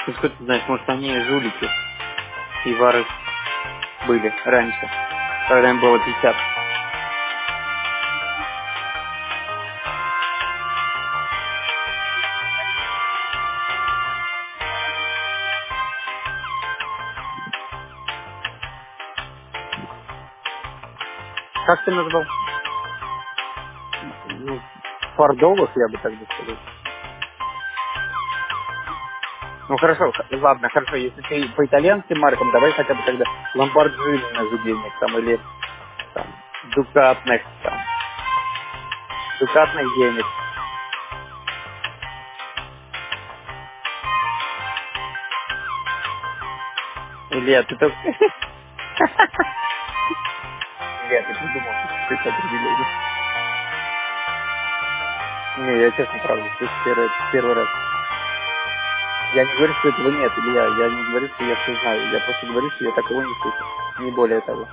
Откуда ты знаешь, может они жулики и воры были раньше, когда им было 50. Как ты назвал? Ну, фордовых, я бы тогда сказал. Ну хорошо, ладно, хорошо, если ты по итальянским маркам, давай хотя бы тогда Lamborghini на денег, там, или там, дукатных, там, дукатных денег. Илья, ты только... Илья, ты придумал какое-то определение. Не, я честно, правда, слышу первый раз. Я не говорю, что этого нет, Илья, я не говорю, что я все знаю. Я просто говорю, что я такого не слышал. Не более того.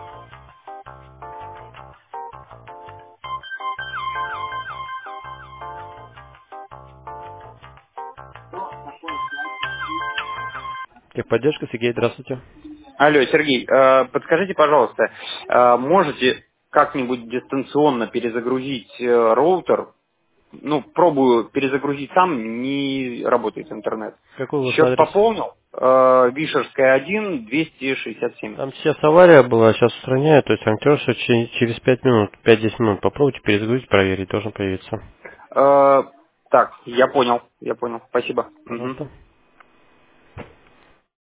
Техподдержка, Сергей, здравствуйте. Алло, Сергей, подскажите, пожалуйста, можете как-нибудь дистанционно перезагрузить роутер? Ну, пробую перезагрузить сам, не работает интернет. Какой у вас Счет адрес? пополнил, Вишерская 1, 267. Там сейчас авария была, сейчас устраняют, то есть анкерша через 5 минут, 5-10 минут попробуйте перезагрузить, проверить, должен появиться. Так, я понял, спасибо. Мгм. Пожалуйста.